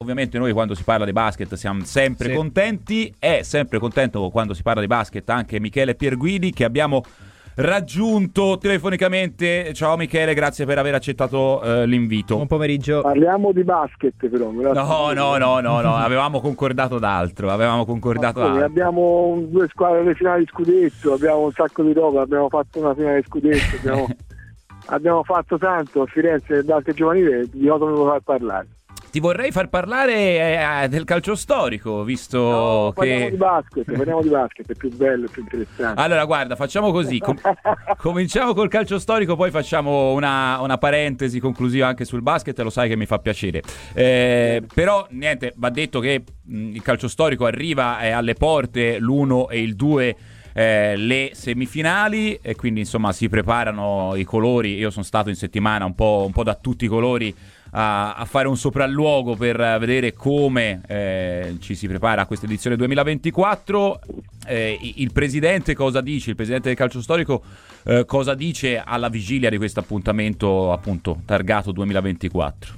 ovviamente noi quando si parla di basket siamo sempre contenti. È sempre contento quando si parla di basket anche Michele Pierguidi, che abbiamo raggiunto telefonicamente. Ciao Michele, grazie per aver accettato l'invito. Buon pomeriggio. Parliamo di basket però. No, avevamo concordato d'altro. Abbiamo 2 squadre alle finali di scudetto, abbiamo un sacco di roba, abbiamo fatto una finale di scudetto, abbiamo fatto tanto a Firenze nel basket giovanile, di cosa mi vuoi far parlare? Ti vorrei far parlare del calcio storico, visto che... Parliamo di basket, è più bello, più interessante. Allora, guarda, facciamo così. Cominciamo col calcio storico, poi facciamo una parentesi conclusiva anche sul basket, lo sai che mi fa piacere. Però, niente, va detto che il calcio storico arriva alle porte, l'1 e il 2... le semifinali, e quindi insomma si preparano i colori. Io sono stato in settimana un po' da tutti i colori a fare un sopralluogo per vedere come ci si prepara a questa edizione 2024. Il presidente cosa dice? Il presidente del calcio storico cosa dice alla vigilia di questo appuntamento appunto targato 2024?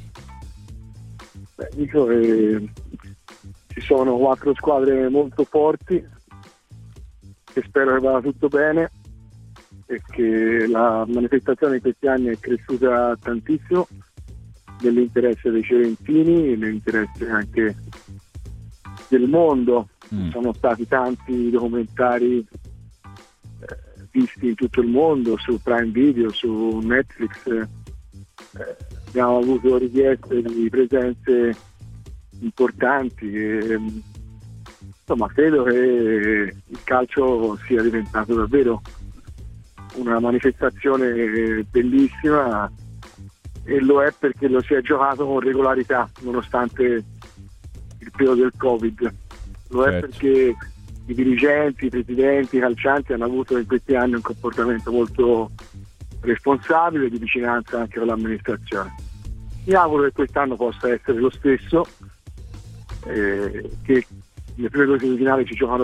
Dico che ci sono 4 squadre molto forti, che spero che vada tutto bene e che la manifestazione in questi anni è cresciuta tantissimo nell'interesse dei fiorentini e nell'interesse anche del mondo. Sono stati tanti documentari visti in tutto il mondo, su Prime Video, su Netflix. Abbiamo avuto richieste di presenze importanti e, insomma, credo che il calcio sia diventato davvero una manifestazione bellissima, e lo è perché lo si è giocato con regolarità nonostante il periodo del Covid. Lo è perché i dirigenti, i presidenti, i calcianti hanno avuto in questi anni un comportamento molto responsabile, di vicinanza anche con l'amministrazione. Mi auguro che quest'anno possa essere lo stesso, che le prime 2 semifinali si giochino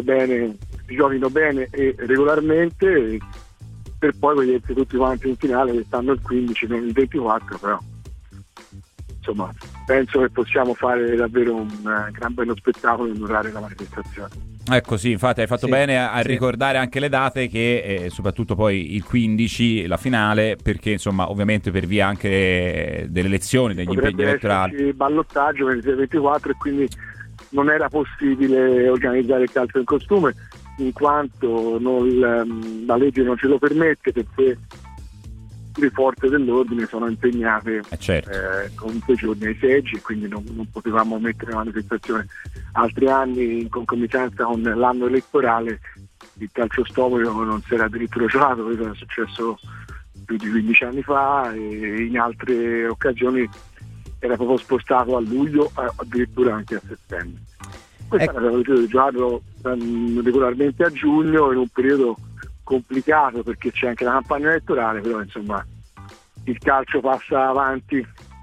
bene e regolarmente, per poi vedersi tutti quanti in finale quest'anno il 15, non il 24, però insomma penso che possiamo fare davvero un gran bello spettacolo e onorare la manifestazione. Ecco, sì, infatti hai fatto bene a ricordare anche le date, che soprattutto poi il 15 la finale, perché insomma ovviamente per via anche delle elezioni, degli impegni elettorali, il ballottaggio per il 24, e quindi non era possibile organizzare il calcio in costume in quanto la legge non ce lo permette, perché le forze dell'ordine sono impegnate con 2 giorni ai seggi, e quindi non potevamo mettere la manifestazione. Altri anni, in concomitanza con l'anno elettorale, il calcio storico non si era addirittura giocato. Questo era successo più di 15 anni fa, e in altre occasioni era proprio spostato a luglio, addirittura anche a settembre. Questa era la di giocarlo regolarmente a giugno, in un periodo complicato perché c'è anche la campagna elettorale, però insomma il calcio passa avanti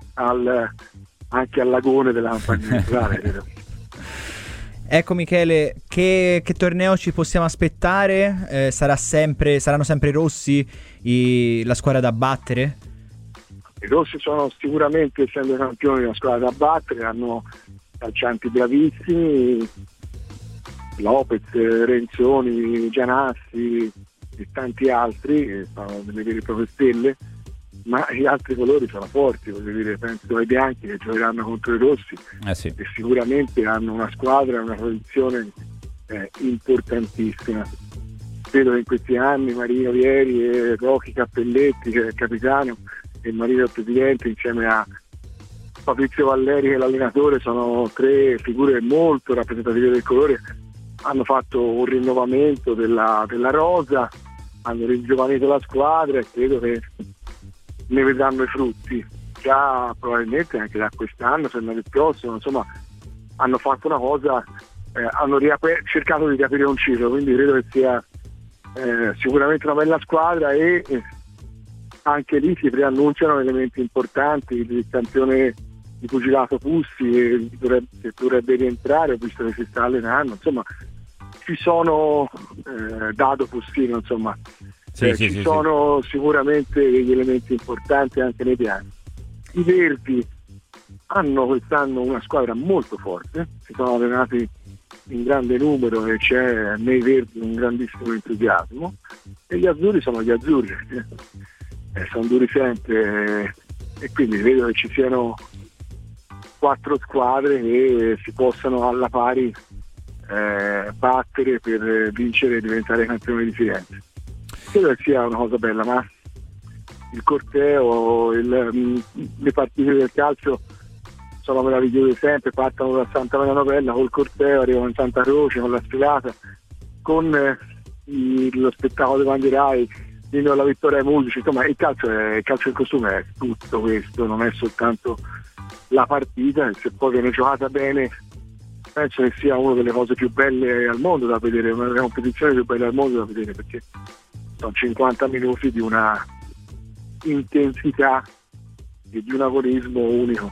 anche al lagone della campagna elettorale, credo. Ecco Michele, che torneo ci possiamo aspettare? Saranno sempre i rossi la squadra da battere? I rossi sono sicuramente, essendo campioni, una squadra da battere, hanno calcianti bravissimi, Lopez, Renzoni, Gianassi e tanti altri, che sono delle vere e proprie stelle, ma gli altri colori sono forti, voglio dire, penso ai bianchi che giocheranno contro i rossi, e sicuramente hanno una squadra, una posizione importantissima. Credo che in questi anni Marino Vieri e Rocchi Cappelletti, che è il capitano, e Marino il presidente, insieme a Fabrizio Valleri che è l'allenatore, sono 3 figure molto rappresentative del colore. Hanno fatto un rinnovamento della rosa, hanno ringiovanito la squadra, e credo che ne vedranno i frutti già probabilmente anche da quest'anno, se non il prossimo. Insomma, hanno fatto una cosa, hanno cercato di riaprire un ciclo, quindi credo che sia sicuramente una bella squadra, e anche lì si preannunciano elementi importanti. Il campione di pugilato Pussi che dovrebbe rientrare, visto che si sta allenando. Insomma, ci sono Dado Pussino, insomma, ci sono sicuramente degli elementi importanti anche nei piani. I verdi hanno quest'anno una squadra molto forte, si sono allenati in grande numero e c'è nei verdi un grandissimo entusiasmo, e gli azzurri sono gli azzurri, sono duri sempre, e quindi vedo che ci siano 4 squadre che si possano alla pari battere per vincere e diventare campioni di Firenze. Credo che sia una cosa bella, ma il corteo, le partite del calcio sono meravigliose sempre, partono da Santa Maria Novella col corteo, arrivano in Santa Croce con la sfilata, con lo spettacolo dei bandierai, la vittoria ai musici. Insomma, il calcio in costume è tutto questo, non è soltanto la partita, e se poi viene giocata bene penso che sia una delle cose più belle al mondo da vedere, una delle competizioni più belle al mondo da vedere, perché sono 50 minuti di una intensità e di un agonismo unico.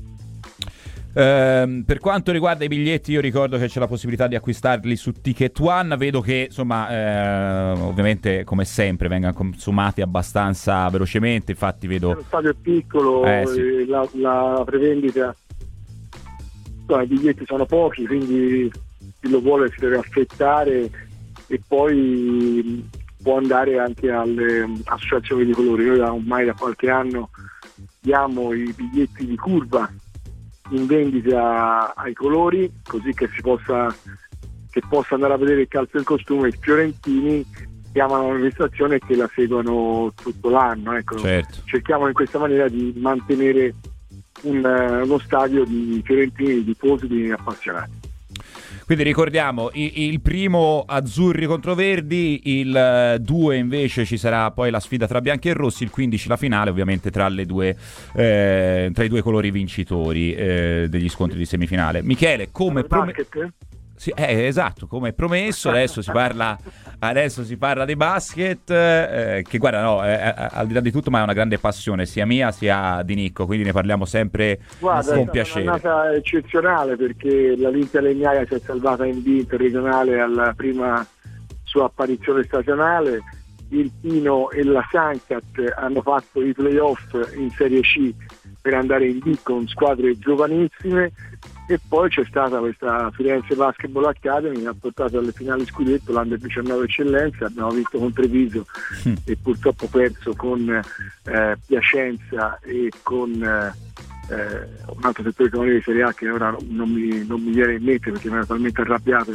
Per quanto riguarda i biglietti, io ricordo che c'è la possibilità di acquistarli su Ticket One. Vedo che insomma ovviamente come sempre vengano consumati abbastanza velocemente, infatti vedo lo stadio è piccolo, sì. la prevendita, i biglietti sono pochi, quindi chi lo vuole si deve aspettare, e poi può andare anche alle associazioni di colori. Noi ormai da qualche anno diamo i biglietti di curva in vendita ai colori, così che possa andare a vedere il calcio in costume. I fiorentini chiamano l'amministrazione e che la seguono tutto l'anno, ecco. Certo. Cerchiamo in questa maniera di mantenere uno stadio di fiorentini, di tifosi, di appassionati. Quindi ricordiamo il primo azzurri contro verdi, il 2 invece ci sarà poi la sfida tra bianchi e rossi, il 15 la finale ovviamente tra i due colori vincitori degli scontri di semifinale. Michele, come sì, esatto, come promesso, adesso si parla di basket, che guarda, no, al di là di tutto, ma è una grande passione sia mia sia di Nicco, quindi ne parliamo sempre con piacere. È un'annata eccezionale, perché la Lintea Legnaia si è salvata in B interregionale alla prima sua apparizione stagionale, il Pino e la Sancat hanno fatto i playoff in Serie C per andare in B con squadre giovanissime, e poi c'è stata questa Firenze Basketball Academy che ha portato alle finali scudetto l'Under 19 Eccellenza. Abbiamo vinto con Treviso e purtroppo perso con Piacenza e con un altro settore giovanile di Serie A che ora non mi viene in mente perché mi ero talmente arrabbiato.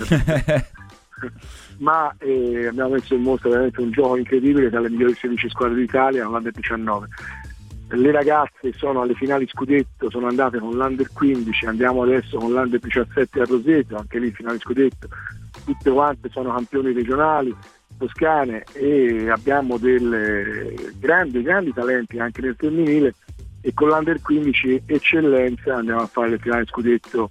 Ma abbiamo messo in mostra veramente un gioco incredibile dalle migliori 16 squadre d'Italia all'Under 19. Le ragazze sono alle finali scudetto, sono andate con l'Under 15, andiamo adesso con l'Under 17 a Roseto, anche lì finali scudetto, tutte quante sono campioni regionali toscane, e abbiamo delle grandi talenti anche nel femminile, e con l'Under 15 Eccellenza andiamo a fare le finali scudetto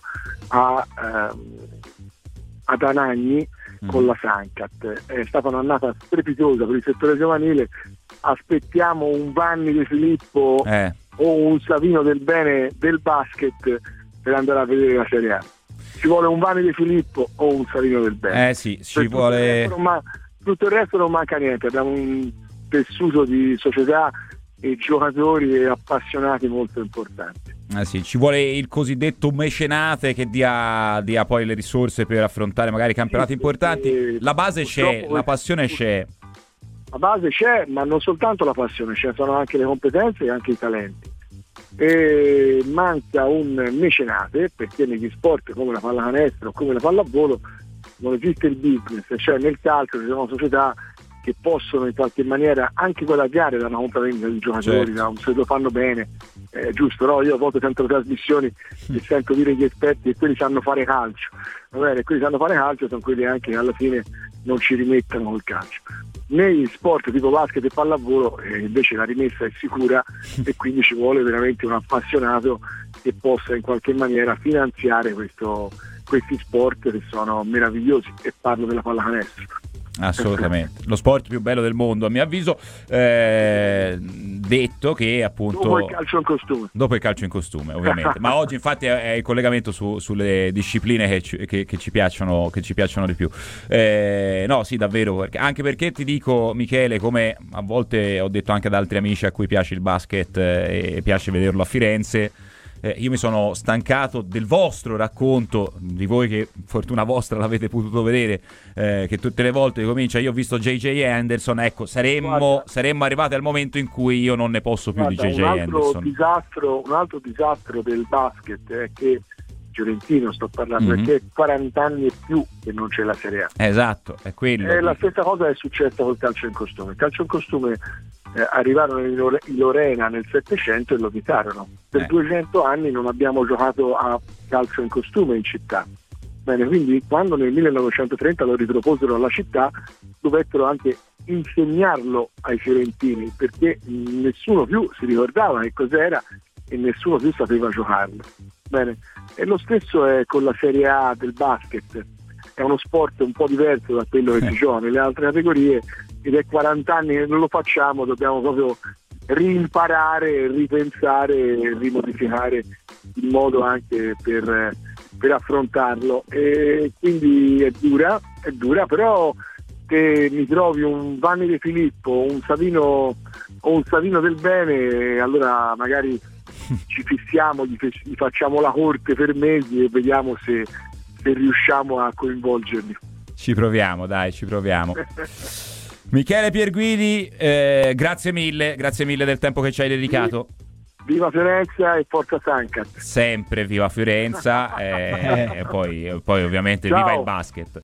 ad Anagni con la Sancat. È stata un'annata strepitosa per il settore giovanile. Aspettiamo un Vanni De Filippo o un Savino del Bene del basket per andare a vedere la Serie A. Ci vuole un Vanni De Filippo o un Savino del Bene. Sì, ci vuole. Tutto il resto non manca niente. Abbiamo un tessuto di società e giocatori e appassionati molto importanti. Sì, ci vuole il cosiddetto mecenate che dia poi le risorse per affrontare magari campionati importanti. La base c'è, la passione c'è. La base c'è, ma non soltanto la passione, ci sono anche le competenze e anche i talenti. E manca un mecenate, perché negli sport come la pallacanestro o come la pallavolo non esiste il business, cioè nel calcio ci sono società che possono in qualche maniera anche guadagnare da una compravendita di giocatori, certo. Se lo fanno bene, giusto, no? Io a volte sento trasmissioni e sento dire gli esperti che quelli sanno fare calcio, va bene, quelli sanno fare calcio sono quelli anche che alla fine non ci rimettano col calcio. Negli sport tipo basket e pallavolo invece la rimessa è sicura e quindi ci vuole veramente un appassionato che possa in qualche maniera finanziare questi sport che sono meravigliosi, e parlo della pallacanestro. Assolutamente, lo sport più bello del mondo a mio avviso, detto che appunto dopo il calcio in costume ovviamente ma oggi infatti è il collegamento sulle discipline che ci piacciono di più. No, sì, davvero, anche perché ti dico, Michele, come a volte ho detto anche ad altri amici a cui piace il basket e piace vederlo a Firenze, io mi sono stancato del vostro racconto, di voi che fortuna vostra l'avete potuto vedere, che tutte le volte comincia io ho visto J.J. Anderson, ecco, saremmo arrivati al momento in cui io non ne posso più di J.J. Anderson. Un altro disastro del basket è che Fiorentino sto parlando, perché è 40 anni e più che non c'è la Serie A. Esatto, è quello. La stessa cosa è successa col calcio in costume. Il calcio in costume arrivarono in Lorena nel 700 e lo vietarono. Per 200 anni non abbiamo giocato a calcio in costume in città. Bene, quindi quando nel 1930 lo riproposero alla città, dovettero anche insegnarlo ai fiorentini, perché nessuno più si ricordava che cos'era e nessuno più sapeva giocarlo. Bene, e lo stesso è con la Serie A del basket. È uno sport un po' diverso da quello che si gioca nelle altre categorie, ed è 40 anni che non lo facciamo, dobbiamo proprio rimparare, ripensare e rimodificare il modo anche per affrontarlo. E quindi è dura, però che mi trovi un Vanni De Filippo, un Savino o un Savino del bene, allora magari ci fissiamo, gli facciamo la corte per mesi e vediamo se riusciamo a coinvolgerli. Ci proviamo. Michele Pierguidi, grazie mille del tempo che ci hai dedicato. Viva Fiorenza e forza Sancat. Sempre viva Fiorenza e poi ovviamente Ciao. viva il basket.